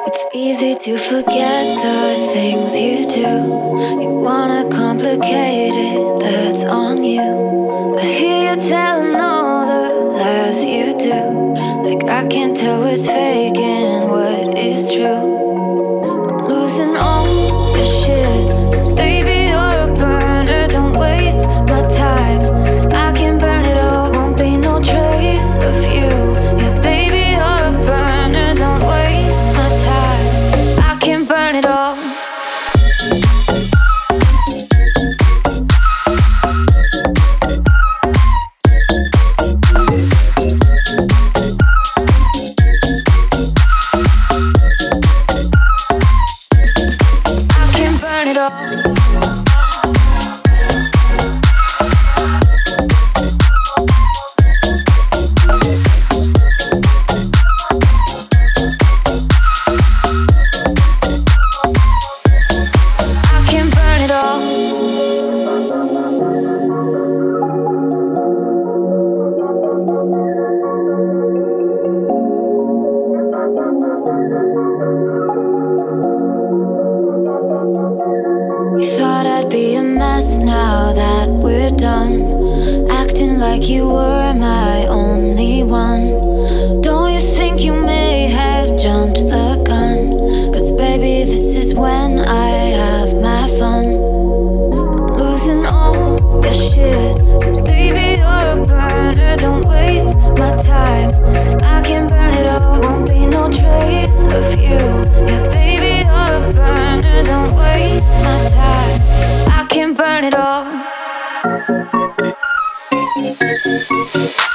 It's easy to forget the things you do. You wanna complicate it, that's on you. I hear you telling all the lies you do. Like I can't tell what's fake and what is true. Losing all your shit, 'cause baby you're a burner. Don't waste my time, I can burn it all. Won't be no trace of you. Yeah baby you're a burner. Don't waste my time, I can burn it all. You thought I'd be a mess now that we're done, acting like you were my only one. Don't you think you may have jumped the gun? 'Cause baby this is when I have my fun. Losing all your shit, 'cause baby you're a burner. Don't waste my time, I can burn it all. Won't be no trace of you. Yeah baby you're a burner. Don't waste my time, I can burn it all.